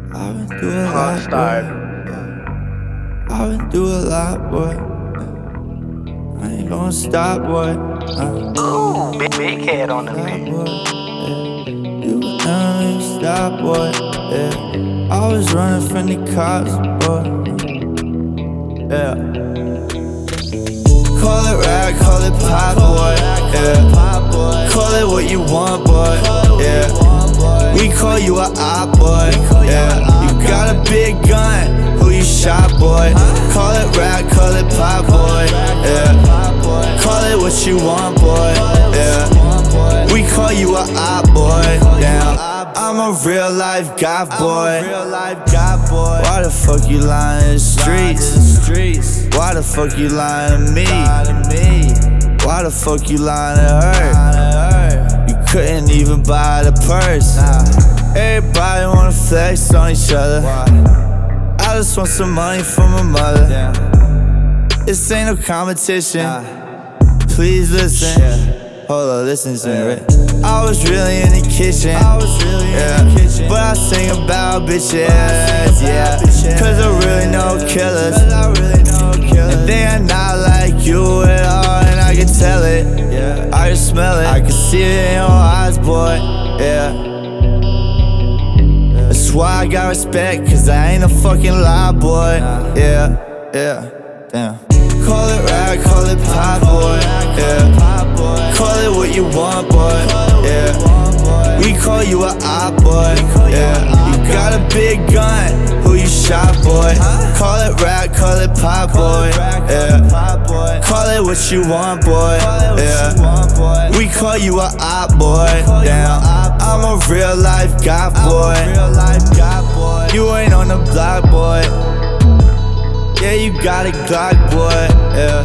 I've been through a lot, boy. I've been through a lot, boy. I ain't gonna stop, boy. Ooh, big head on the beat. You will never make me stop, boy. Yeah. I was running from the cops, boy. Yeah. Call it rap, call it pop, boy. Yeah. Call it what you want, boy. Yeah. We call you a op, boy. Yeah. You got a big gun, who you shot, boy. Call it rap, call it pop, boy. Yeah. Call it what you want, boy. Yeah. We call you a op, boy. Yeah. I'm a real life goth, boy. Why the fuck you lying in the streets? Why the fuck you lying to me? Why the fuck you lying to her? You couldn't even buy the purse. Everybody wanna flex on each other. I just want some money from my mother. This ain't no competition. Please listen. Hold on, listen to me, right? I was really in the kitchen, yeah. But I sing about bitches, yeah. Cause I really know killers, and they are not like you at all. And I can tell it, I can smell it, I can see it in your eyes, boy, yeah. That's why I got respect, cause I ain't a fucking lie, boy, yeah, yeah, damn. Call it rap, call it pop, boy, yeah. Call it what you want, boy, yeah. We call you a op, boy, yeah. You got a big gun, who you shot, boy. Call it rap, call it pop, boy, yeah. Call it what you want, boy, yeah. We call you a op, boy, damn. I'm a real life goth, boy. You ain't on the block, boy. Yeah, you got a Glock, boy, yeah.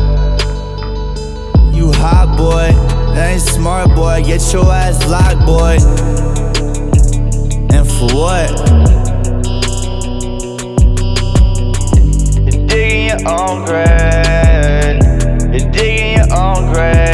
You hot, boy, that ain't smart, boy. Get your ass locked, boy. And for what? You're digging your own grave. You're digging your own grave.